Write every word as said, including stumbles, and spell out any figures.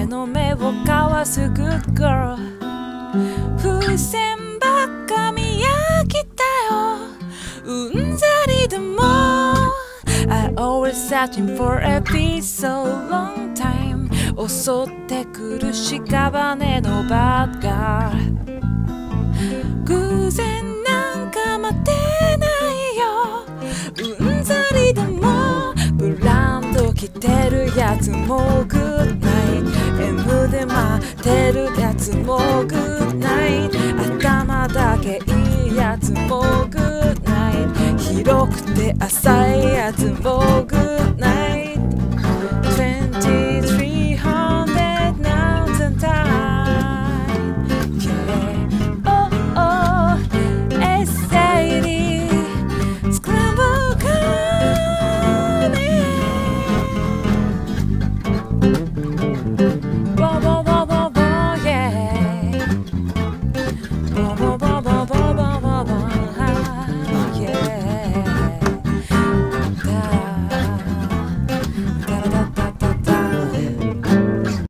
の目を交わす Good girl 風船ばっか見飽きたようんざりでも I always searching for a peace so long time 襲ってくる屍のバッガー偶然なんか待てないようんざりでもブランド着てるやつもグッナイト M で待ってるやつもグッナイト頭だけいいやつもグッナイト広くて浅いやつもグッ